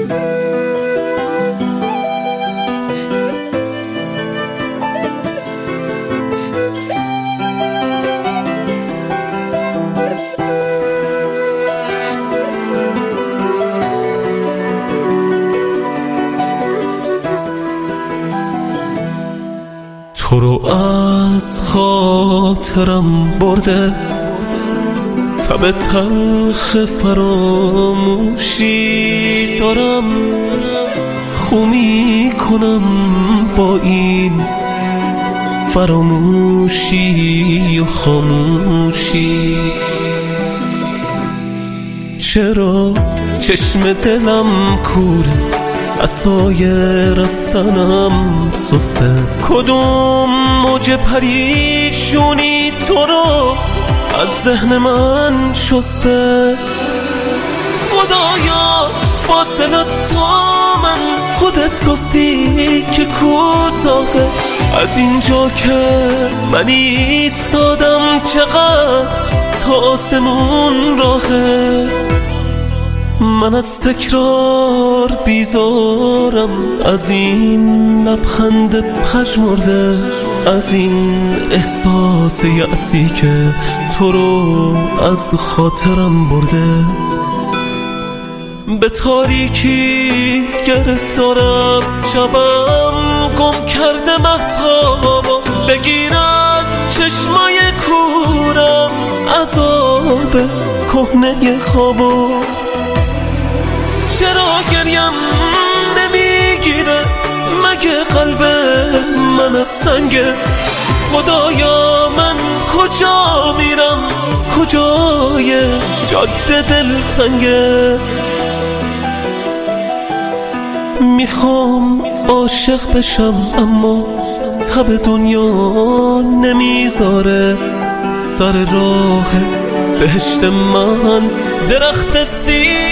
تو رو از خاطرم برده تب تلخ فراموشی دارم، خو میکنم با این فراموشی و خاموشی. چرا چشم دلم کوره، عصای رفتنم سسته، کدوم موج پریشونی تو رو از ذهن من شسته. خدایا فاصله تا من، خودت گفتی که کوتاهه، از اینجا که من ایستادم چقدر تا آسمون راهه. من از تکرار بیزارم، از این لبخند پژمرده، از این احساس یأسی که تو رو از خاطرم برده. به تاریکی گرفتارم، شبم گم کرده مهتابا، بگیر از چشمای کورم عذاب کهنه خوابا. چرا گریم نمیگیره، مگه قلب من از سنگه؟ خدایا من کجا میرم، کجای جاده دلتنگه؟ میخوام عاشق بشم اما تب دنیا نمیذاره، سر راه بهشت من درخت سیر